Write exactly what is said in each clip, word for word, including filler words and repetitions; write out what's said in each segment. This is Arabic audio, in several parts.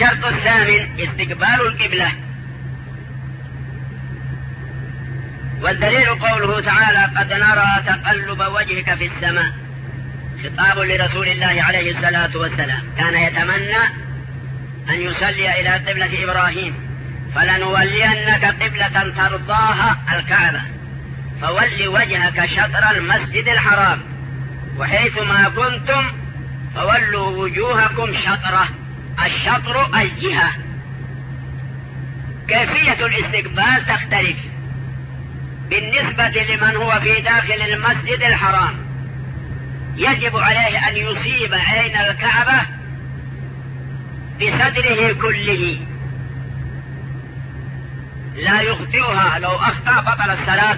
الشرط الثامن استقبال القبلة. والدليل قوله تعالى قد نرى تقلب وجهك في السماء، خطاب لرسول الله عليه الصلاة والسلام، كان يتمنى أن يصلي إلى قبلة إبراهيم، فلنولينك قبلة ترضاها الكعبة، فول وجهك شطر المسجد الحرام، وحيثما كنتم فولوا وجوهكم شطره. الشطر الجهة. كيفية الاستقبال تختلف بالنسبة لمن هو في داخل المسجد الحرام. يجب عليه أن يصيب عين الكعبة بصدره كله، لا يخطئها، لو أخطأ بطل الصلاة.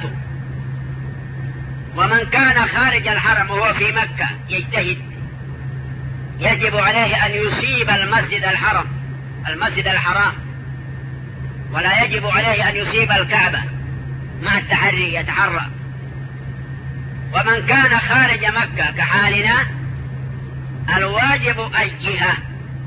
ومن كان خارج الحرم وهو في مكة يجتهد، يجب عليه أن يصيب المسجد الحرام المسجد الحرام ولا يجب عليه أن يصيب الكعبة مع التحري، يتحرى. ومن كان خارج مكة كحالنا الواجب الجهة،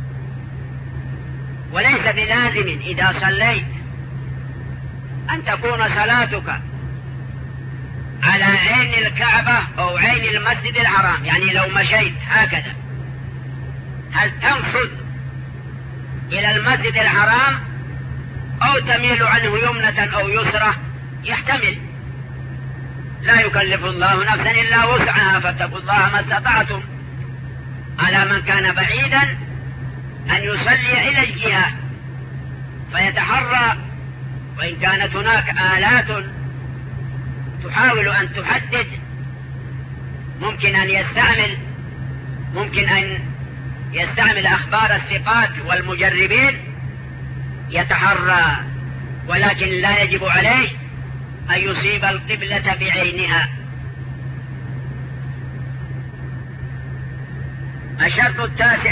وليس بلازم إذا صليت أن تكون صلاتك على عين الكعبة أو عين المسجد الحرام. يعني لو مشيت هكذا هل تنفذ إلى المسجد الحرام أو تميل عنه يمنة أو يسرة؟ يحتمل، لا يكلف الله نفسا إلا وسعها، فاتقوا الله ما استطعتم. على من كان بعيدا أن يصلي إلى الجهة فيتحرى، وإن كانت هناك آلات تحاول أن تحدد، ممكن أن يستعمل ممكن أن يستعمل أخبار الثقات والمجربين يتحرى، ولكن لا يجب عليه أن يصيب القبلة بعينها. الشرط التاسع